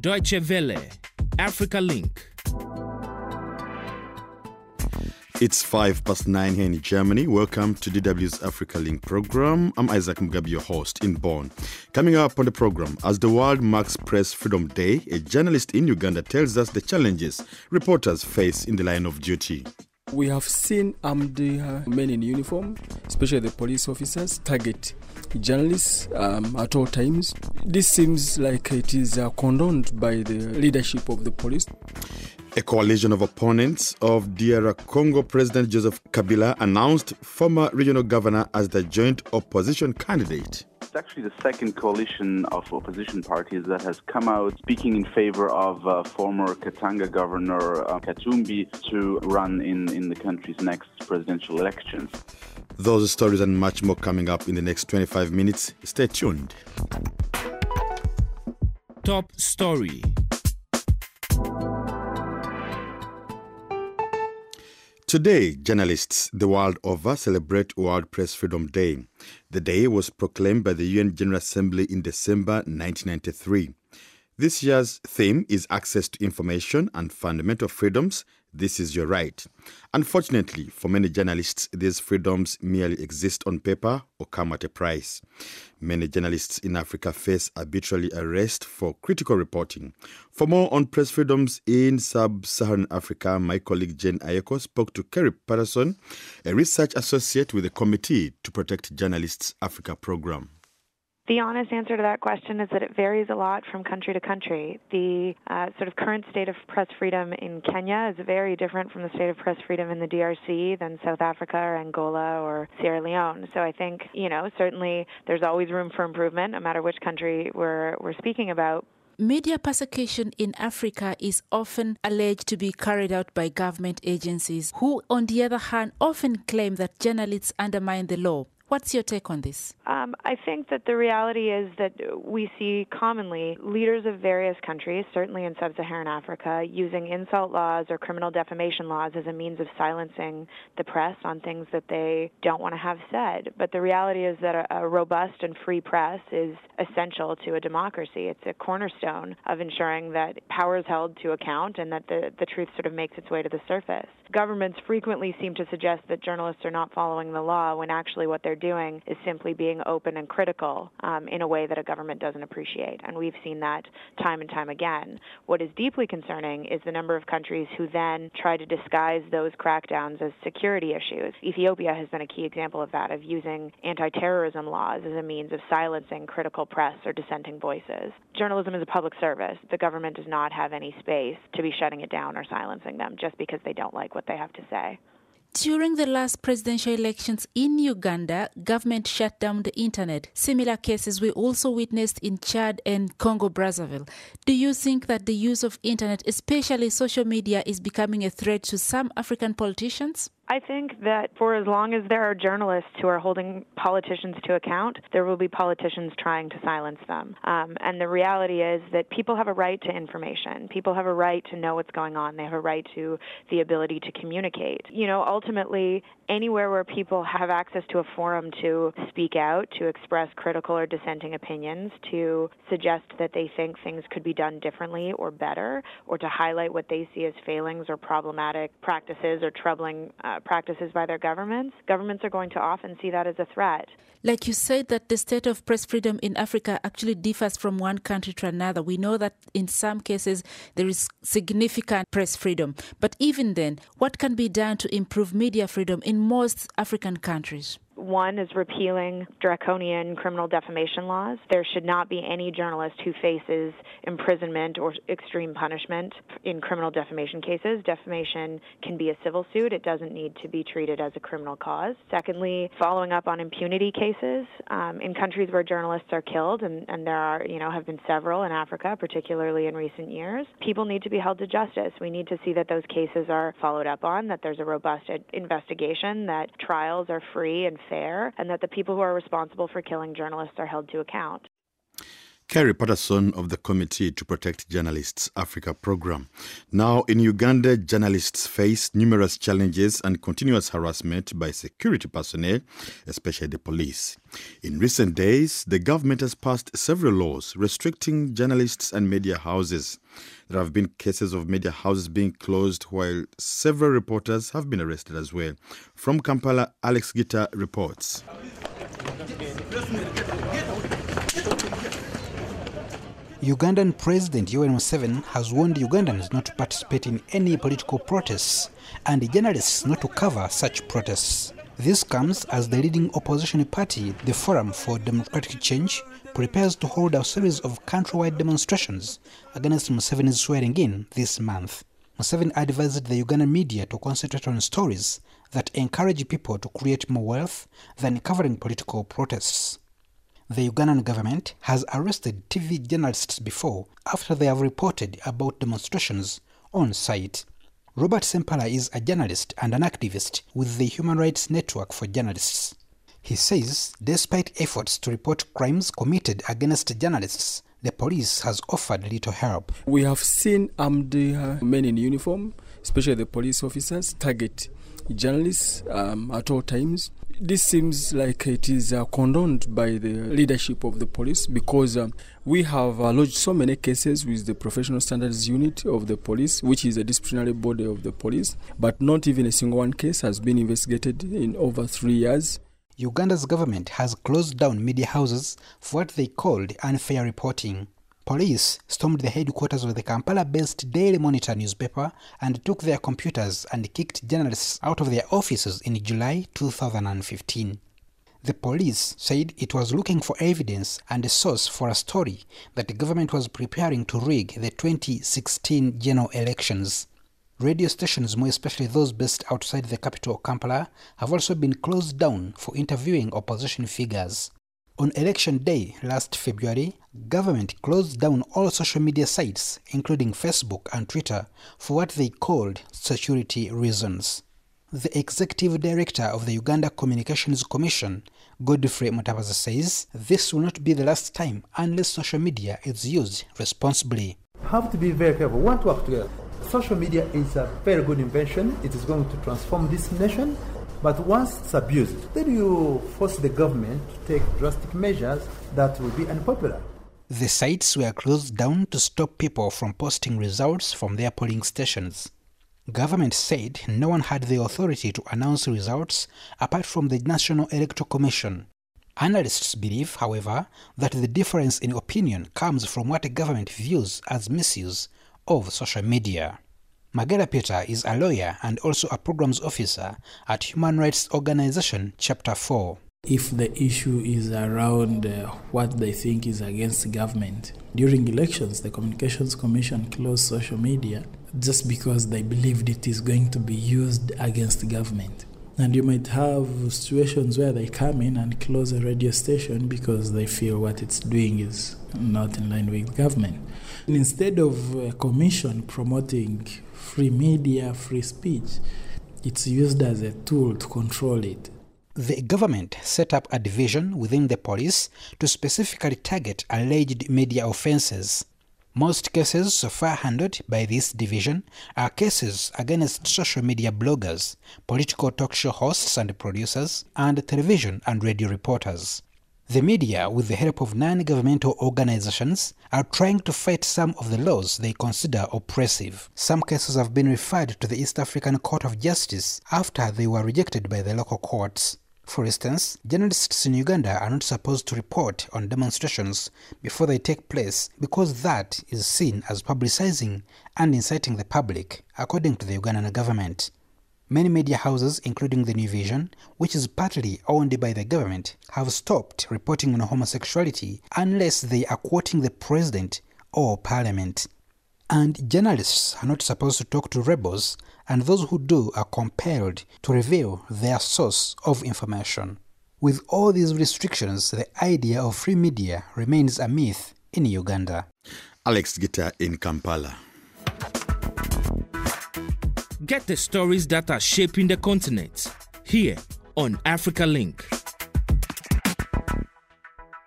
Deutsche Welle, Africa Link. It's 9:05 here in Germany. Welcome to DW's Africa Link program. I'm Isaac Mugabe, your host in Bonn. Coming up on the program, as the world marks Press Freedom Day, a journalist in Uganda tells us the challenges reporters face in the line of duty. We have seen armed men in uniform, especially the police officers, target journalists at all times. This seems like it is condoned by the leadership of the police. A coalition of opponents of DR Congo President Joseph Kabila announced former regional governor as the joint opposition candidate. It's actually the second coalition of opposition parties that has come out speaking in favor of former Katanga governor Katumbi to run in the country's next presidential elections. Those stories and much more coming up in the next 25 minutes. Stay tuned. Top story. Today, journalists the world over celebrate World Press Freedom Day. The day was proclaimed by the UN General Assembly in December 1993. This year's theme is access to information and fundamental freedoms. This is your right. Unfortunately, for many journalists, these freedoms merely exist on paper or come at a price. Many journalists in Africa face arbitrary arrest for critical reporting. For more on press freedoms in sub-Saharan Africa, my colleague Jane Ayeko spoke to Kerry Patterson, a research associate with the Committee to Protect Journalists Africa program. The honest answer to that question is that it varies a lot from country to country. The sort of current state of press freedom in Kenya is very different from the state of press freedom in the DRC than South Africa or Angola or Sierra Leone. So I think, certainly there's always room for improvement, no matter which country we're speaking about. Media persecution in Africa is often alleged to be carried out by government agencies, who, on the other hand, often claim that journalists undermine the law. What's your take on this? I think that the reality is that we see commonly leaders of various countries, certainly in sub-Saharan Africa, using insult laws or criminal defamation laws as a means of silencing the press on things that they don't want to have said. But the reality is that a robust and free press is essential to a democracy. It's a cornerstone of ensuring that power is held to account and that the truth sort of makes its way to the surface. Governments frequently seem to suggest that journalists are not following the law when actually what they're doing is simply being open and critical in a way that a government doesn't appreciate. And we've seen that time and time again. What is deeply concerning is the number of countries who then try to disguise those crackdowns as security issues. Ethiopia has been a key example of that, of using anti-terrorism laws as a means of silencing critical press or dissenting voices. Journalism is a public service. The government does not have any space to be shutting it down or silencing them just because they don't like what they have to say. During the last presidential elections in Uganda, government shut down the internet. Similar cases were also witnessed in Chad and Congo-Brazzaville. Do you think that the use of internet, especially social media, is becoming a threat to some African politicians? I think that for as long as there are journalists who are holding politicians to account, there will be politicians trying to silence them. And the reality is that people have a right to information. People have a right to know what's going on. They have a right to the ability to communicate. Ultimately, anywhere where people have access to a forum to speak out, to express critical or dissenting opinions, to suggest that they think things could be done differently or better, or to highlight what they see as failings or problematic practices or troubling practices by their governments are going to often see that as a threat. Like you said, that the state of press freedom in Africa actually differs from one country to another. We know that in some cases there is significant press freedom. But even then, what can be done to improve media freedom in most African countries? One is repealing draconian criminal defamation laws. There should not be any journalist who faces imprisonment or extreme punishment in criminal defamation cases. Defamation can be a civil suit. It doesn't need to be treated as a criminal cause. Secondly, following up on impunity cases in countries where journalists are killed, and there are, have been several in Africa, particularly in recent years. People need to be held to justice. We need to see that those cases are followed up on, that there's a robust investigation, that trials are free and fair, and that the people who are responsible for killing journalists are held to account. Kerry Patterson of the Committee to Protect Journalists Africa program. Now, in Uganda, journalists face numerous challenges and continuous harassment by security personnel, especially the police. In recent days, the government has passed several laws restricting journalists and media houses. There have been cases of media houses being closed, while several reporters have been arrested as well. From Kampala, Alex Gita reports. Ugandan President Yoweri Museveni has warned Ugandans not to participate in any political protests and journalists not to cover such protests. This comes as the leading opposition party, the Forum for Democratic Change, prepares to hold a series of countrywide demonstrations against Museveni's swearing-in this month. Museveni advised the Ugandan media to concentrate on stories that encourage people to create more wealth than covering political protests. The Ugandan government has arrested TV journalists before after they have reported about demonstrations on site. Robert Sempala is a journalist and an activist with the Human Rights Network for Journalists. He says, despite efforts to report crimes committed against journalists, the police has offered little help. We have seen armed men in uniform, especially the police officers, target journalists at all times. This seems like it is condoned by the leadership of the police because we have lodged so many cases with the Professional Standards Unit of the police, which is a disciplinary body of the police, but not even a single one case has been investigated in over 3 years. Uganda's government has closed down media houses for what they called unfair reporting. Police stormed the headquarters of the Kampala-based Daily Monitor newspaper and took their computers and kicked journalists out of their offices in July 2015. The police said it was looking for evidence and a source for a story that the government was preparing to rig the 2016 general elections. Radio stations, more especially those based outside the capital Kampala, have also been closed down for interviewing opposition figures. On election day last February, government closed down all social media sites, including Facebook and Twitter, for what they called security reasons. The executive director of the Uganda Communications Commission, Godfrey Mutabazi, says this will not be the last time unless social media is used responsibly. Have to be very careful. We want to work together. Social media is a very good invention. It is going to transform this nation. But once it's abused, then you force the government to take drastic measures that will be unpopular. The sites were closed down to stop people from posting results from their polling stations. Government said no one had the authority to announce results apart from the National Electoral Commission. Analysts believe, however, that the difference in opinion comes from what the government views as misuse of social media. Magera Peter is a lawyer and also a programs officer at Human Rights Organization Chapter 4. If the issue is around what they think is against the government, during elections, the Communications Commission closed social media just because they believed it is going to be used against the government. And you might have situations where they come in and close a radio station because they feel what it's doing is not in line with government. And instead of a commission promoting free media, free speech, it's used as a tool to control it. The government set up a division within the police to specifically target alleged media offenses. Most cases so far handled by this division are cases against social media bloggers, political talk show hosts and producers, and television and radio reporters. The media, with the help of non-governmental organizations, are trying to fight some of the laws they consider oppressive. Some cases have been referred to the East African Court of Justice after they were rejected by the local courts. For instance, journalists in Uganda are not supposed to report on demonstrations before they take place because that is seen as publicizing and inciting the public, according to the Ugandan government. Many media houses, including the New Vision, which is partly owned by the government, have stopped reporting on homosexuality unless they are quoting the president or parliament. And journalists are not supposed to talk to rebels, and those who do are compelled to reveal their source of information. With all these restrictions, the idea of free media remains a myth in Uganda. Alex Gita in Kampala. Get the stories that are shaping the continent here on Africa Link.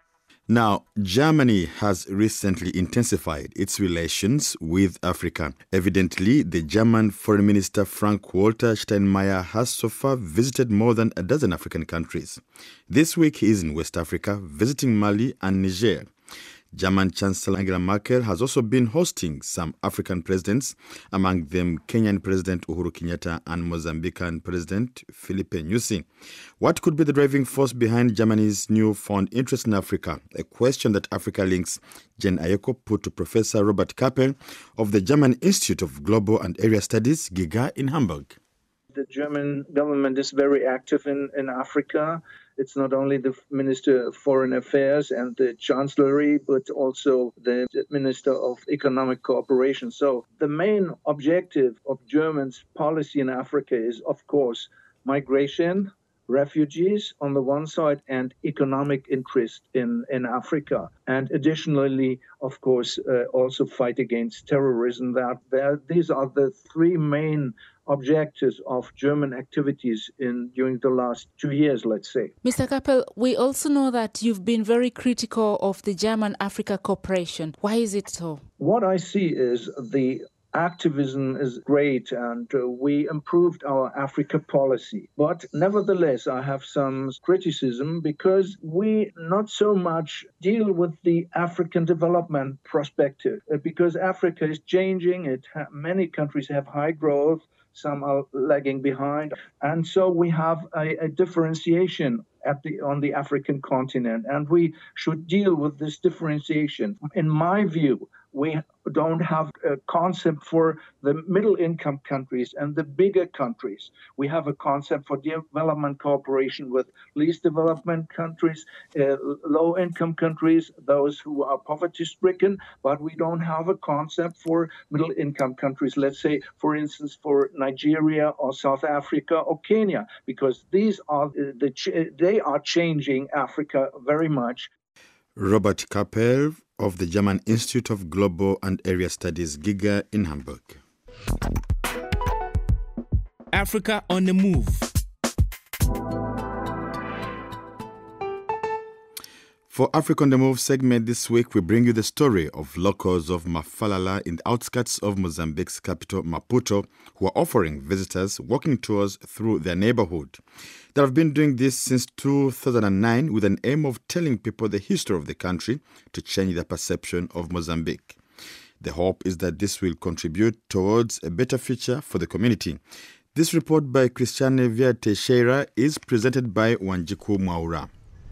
Now, Germany has recently intensified its relations with Africa. Evidently, the German Foreign Minister Frank-Walter Steinmeier has so far visited more than a dozen African countries. This week he is in West Africa, visiting Mali and Niger. German Chancellor Angela Merkel has also been hosting some African presidents, among them Kenyan President Uhuru Kenyatta and Mozambican President Filipe Nyusi. What could be the driving force behind Germany's newfound interest in Africa? A question that Africa Link's Jen Ayeko put to Professor Robert Kappel of the German Institute of Global and Area Studies, GIGA, in Hamburg. The German government is very active in Africa. It's not only the Minister of Foreign Affairs and the Chancellery, but also the Minister of Economic Cooperation. So the main objective of Germany's policy in Africa is, of course, migration, refugees on the one side, and economic interest in Africa. And additionally, of course, also fight against terrorism. These are the three main objectives of German activities during the last 2 years, let's say. Mr. Kappel, we also know that you've been very critical of the German-Africa cooperation. Why is it so? What I see is the activism is great, and we improved our Africa policy. But nevertheless, I have some criticism because we not so much deal with the African development perspective, because Africa is changing. Many countries have high growth, some are lagging behind, and so we have a differentiation on the African continent, and we should deal with this differentiation. In my view, we don't have a concept for the middle-income countries and the bigger countries. We have a concept for development cooperation with least development countries, low-income countries, those who are poverty-stricken, but we don't have a concept for middle-income countries, let's say, for instance, for Nigeria or South Africa or Kenya, because these are they are changing Africa very much. Robert Kappel of the German Institute of Global and Area Studies, GIGA, in Hamburg. Africa on the move. For Africa on the Move segment this week, we bring you the story of locals of Mafalala in the outskirts of Mozambique's capital, Maputo, who are offering visitors walking tours through their neighborhood. They have been doing this since 2009 with an aim of telling people the history of the country to change their perception of Mozambique. The hope is that this will contribute towards a better future for the community. This report by Christiane Via Teixeira is presented by Wanjiku Mwaura.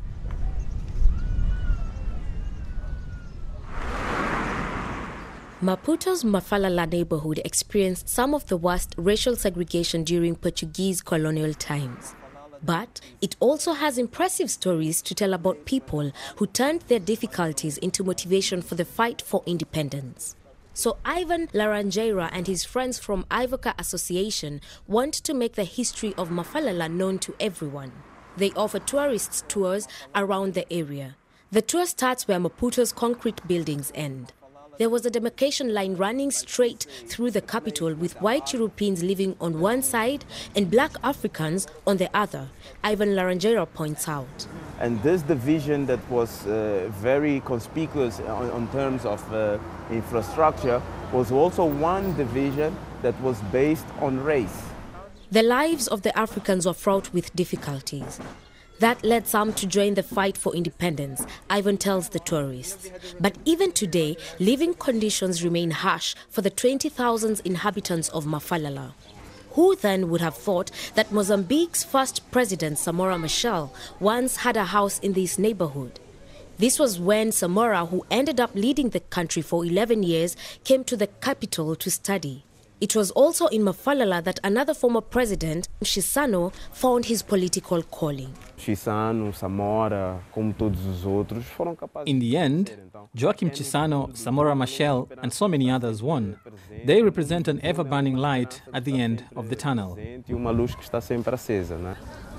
Maputo's Mafalala neighborhood experienced some of the worst racial segregation during Portuguese colonial times. But it also has impressive stories to tell about people who turned their difficulties into motivation for the fight for independence. So Ivan Laranjeira and his friends from Ivoca Association want to make the history of Mafalala known to everyone. They offer tourists tours around the area. The tour starts where Maputo's concrete buildings end. There was a demarcation line running straight through the capital with white Europeans living on one side and black Africans on the other, Ivan Laranjeira points out. And this division that was very conspicuous on terms of infrastructure was also one division that was based on race. The lives of the Africans were fraught with difficulties. That led some to join the fight for independence, Ivan tells the tourists. But even today, living conditions remain harsh for the 20,000 inhabitants of Mafalala. Who then would have thought that Mozambique's first president, Samora Machel, once had a house in this neighborhood? This was when Samora, who ended up leading the country for 11 years, came to the capital to study. It was also in Mafalala that another former president, Chissano, found his political calling. Chissano, Samora, como todos os outros, foram capazes. In the end, Joaquim Chissano, Samora Machel, and so many others won. They represent an ever-burning light at the end of the tunnel. Uma luz que está sempre acesa, né?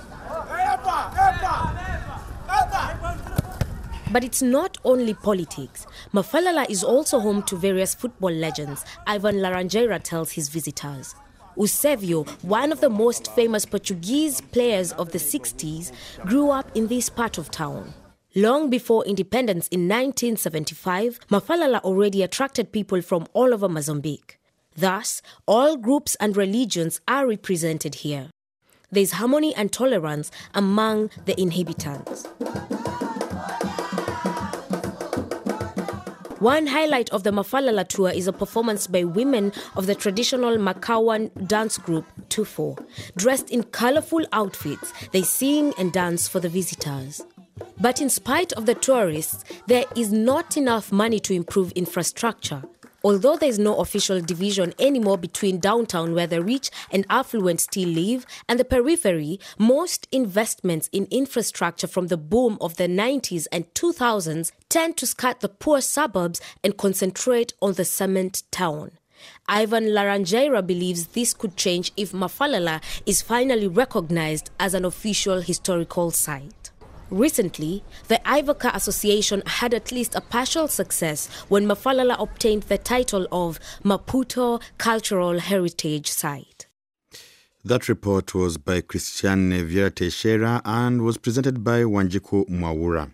But it's not only politics. Mafalala is also home to various football legends, Ivan Laranjeira tells his visitors. Eusebio, one of the most famous Portuguese players of the 60s, grew up in this part of town. Long before independence in 1975, Mafalala already attracted people from all over Mozambique. Thus, all groups and religions are represented here. There is harmony and tolerance among the inhabitants. One highlight of the Mafalala tour is a performance by women of the traditional Makawan dance group, Tufo. Dressed in colorful outfits, they sing and dance for the visitors. But in spite of the tourists, there is not enough money to improve infrastructure. Although there is no official division anymore between downtown, where the rich and affluent still live, and the periphery, most investments in infrastructure from the boom of the 90s and 2000s tend to skirt the poor suburbs and concentrate on the cement town. Ivan Laranjeira believes this could change if Mafalala is finally recognized as an official historical site. Recently, the Ivoca Association had at least a partial success when Mafalala obtained the title of Maputo Cultural Heritage Site. That report was by Christiane Vieira Teixeira and was presented by Wanjiku Mwawura.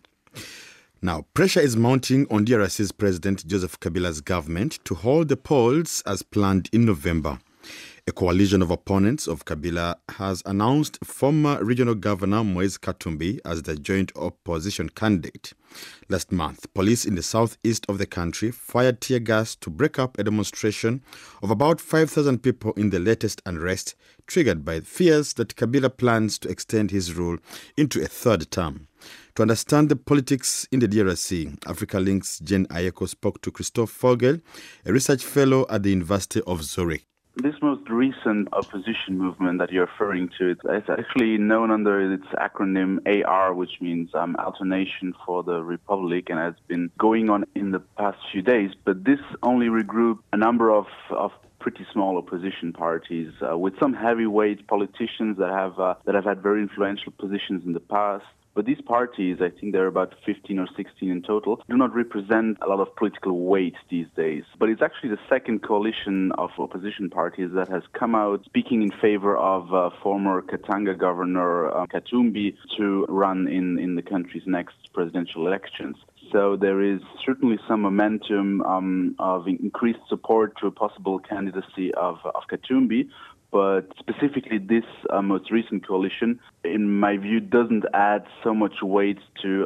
Now, pressure is mounting on DRC's President Joseph Kabila's government to hold the polls as planned in November. A coalition of opponents of Kabila has announced former regional governor Moise Katumbi as the joint opposition candidate. Last month, police in the southeast of the country fired tear gas to break up a demonstration of about 5,000 people in the latest unrest, triggered by fears that Kabila plans to extend his rule into a third term. To understand the politics in the DRC, Africa Link's Jen Ayeko spoke to Christophe Fogel, a research fellow at the University of Zurich. This most recent opposition movement that you're referring to, it's actually known under its acronym AR, which means Alternation for the Republic, and has been going on in the past few days. But this only regrouped a number of pretty small opposition parties with some heavyweight politicians that have had very influential positions in the past. But these parties, I think there are about 15 or 16 in total, do not represent a lot of political weight these days. But it's actually the second coalition of opposition parties that has come out speaking in favor of former Katanga governor Katumbi to run in the country's next presidential elections. So there is certainly some momentum of increased support to a possible candidacy of Katumbi. But specifically this most recent coalition, in my view, doesn't add so much weight to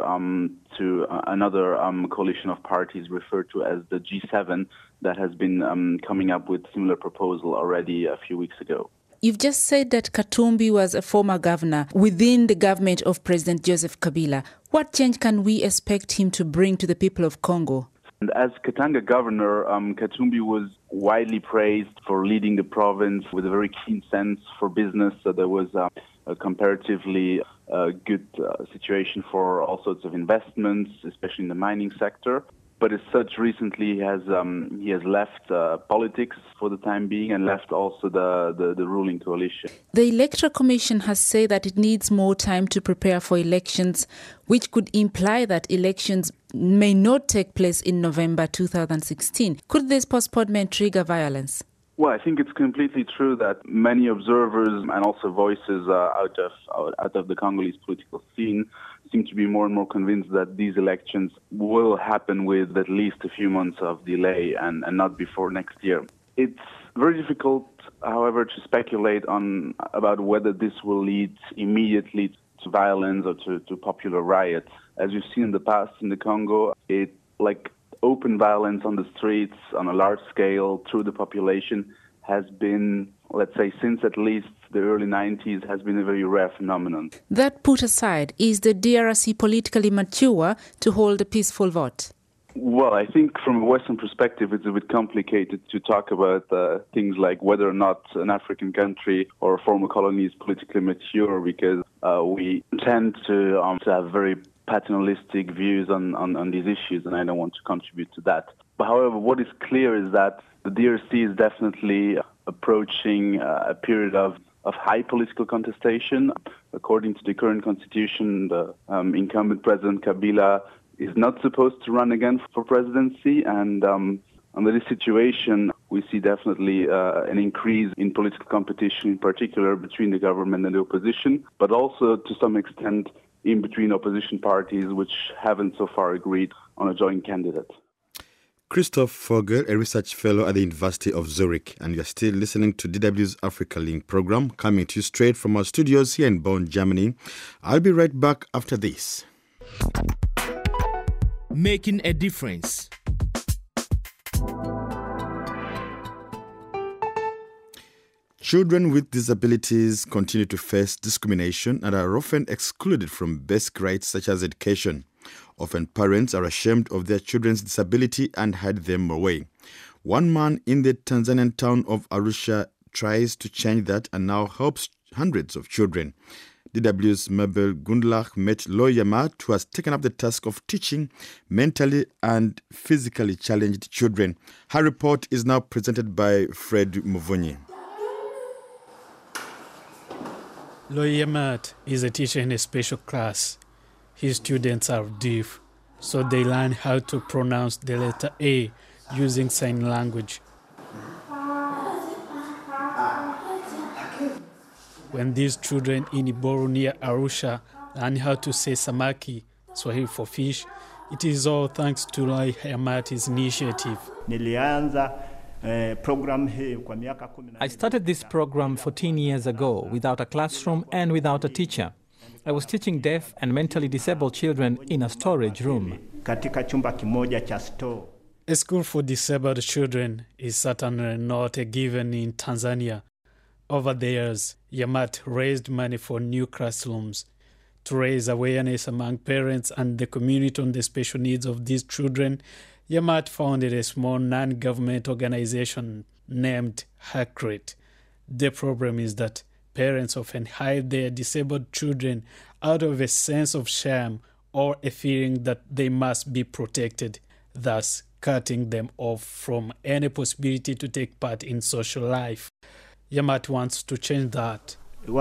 another coalition of parties referred to as the G7 that has been coming up with similar proposal already a few weeks ago. You've just said that Katumbi was a former governor within the government of President Joseph Kabila. What change can we expect him to bring to the people of Congo? And as Katanga governor, Katumbi was widely praised for leading the province with a very keen sense for business. So there was a comparatively good situation for all sorts of investments, especially in the mining sector. But as such, recently he has left politics for the time being and left also the ruling coalition. The Electoral Commission has said that it needs more time to prepare for elections, which could imply that elections may not take place in November 2016. Could this postponement trigger violence? Well, I think it's completely true that many observers and also voices out of the Congolese political scene seem to be more and more convinced that these elections will happen with at least a few months of delay and not before next year. It's very difficult, however, to speculate about whether this will lead immediately to violence or to popular riots. As we've seen in the past in the Congo, open violence on the streets on a large scale through the population has been, let's say, since at least the early 90s, has been a very rare phenomenon. That put aside, is the DRC politically mature to hold a peaceful vote? Well, I think from a Western perspective, it's a bit complicated to talk about things like whether or not an African country or a former colony is politically mature, because we tend to have very paternalistic views on these issues, and I don't want to contribute to that. But however, what is clear is that the DRC is definitely approaching a period of high political contestation. According to the current constitution, the incumbent President Kabila is not supposed to run again for presidency, and under this situation, we see definitely an increase in political competition, in particular between the government and the opposition, but also to some extent in between opposition parties which haven't so far agreed on a joint candidate. Christoph Vogel, a research fellow at the University of Zurich, and you're still listening to DW's Africa Link program, coming to you straight from our studios here in Bonn, Germany. I'll be right back after this. Making a difference. Children with disabilities continue to face discrimination and are often excluded from basic rights such as education. Often parents are ashamed of their children's disability and hide them away. One man in the Tanzanian town of Arusha tries to change that and now helps hundreds of children. DW's Mabel Gundlach met Loy Yamat, who has taken up the task of teaching mentally and physically challenged children. Her report is now presented by Fred Muvunyi. Loy Yamat is a teacher in a special class. His students are deaf, so they learn how to pronounce the letter A using sign language. When these children in Iboru near Arusha learn how to say samaki, Swahili for fish, it is all thanks to Loy Yamat's initiative. I started this program 14 years ago without a classroom and without a teacher. I was teaching deaf and mentally disabled children in a storage room. A school for disabled children is certainly not a given in Tanzania. Over the years, Yamat raised money for new classrooms. To raise awareness among parents and the community on the special needs of these children, Yamat founded a small non-government organization named HACRET. The problem is that parents often hide their disabled children out of a sense of shame or a feeling that they must be protected, thus cutting them off from any possibility to take part in social life. Yamat wants to change that.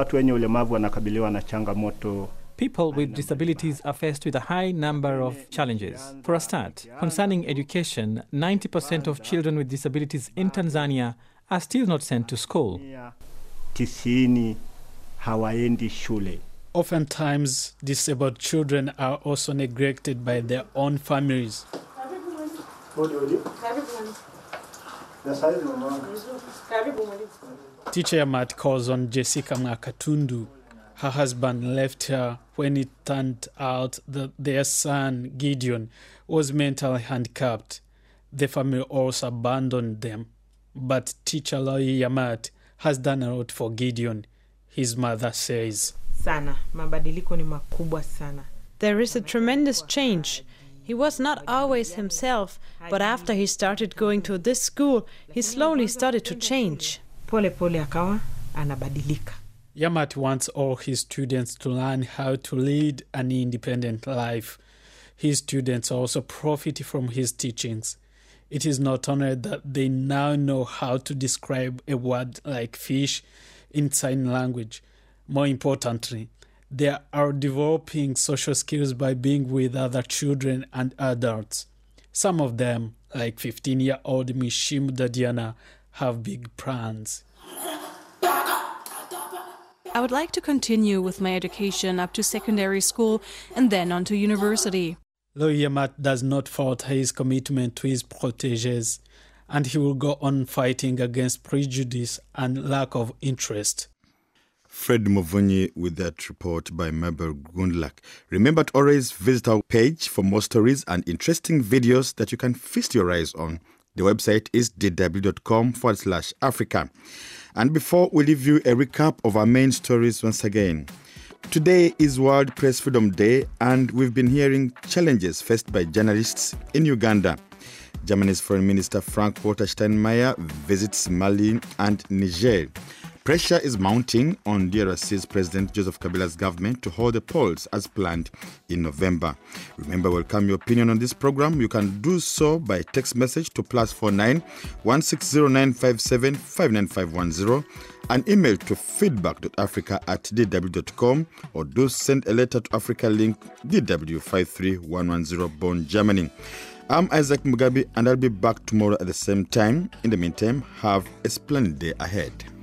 People with disabilities are faced with a high number of challenges. For a start, concerning education, 90% of children with disabilities in Tanzania are still not sent to school. Oftentimes, disabled children are also neglected by their own families. Teacher Yamat calls on Jessica Mwakatundu. Her husband left her when it turned out that their son, Gideon, was mentally handicapped. The family also abandoned them. But teacher Loy Yamat has done a lot for Gideon. His mother says, There is a tremendous change. He was not always himself, but after he started going to this school, he slowly started to change. Yamat wants all his students to learn how to lead an independent life. His students also profit from his teachings. It is not only that they now know how to describe a word like fish in sign language. More importantly, they are developing social skills by being with other children and adults. Some of them, like 15-year-old Mishim Dadiana, have big plans. I would like to continue with my education up to secondary school and then on to university. Loy Yamat does not falter his commitment to his protégés, and he will go on fighting against prejudice and lack of interest. Fred Muvunyi with that report by Mabel Gundlach. Remember to always visit our page for more stories and interesting videos that you can feast your eyes on. The website is dw.com/Africa. And before we leave you a recap of our main stories once again. Today is World Press Freedom Day, and we've been hearing challenges faced by journalists in Uganda. Germany's Foreign Minister Frank-Walter Steinmeier visits Mali and Niger. Pressure is mounting on DRC's President Joseph Kabila's government to hold the polls as planned in November. Remember, welcome your opinion on this program. You can do so by text message to +49 160957 59510, and email to feedback.africa@dw.com, or do send a letter to Africa Link, DW 53110, Bonn, Germany. I'm Isaac Mugabi, and I'll be back tomorrow at the same time. In the meantime, have a splendid day ahead.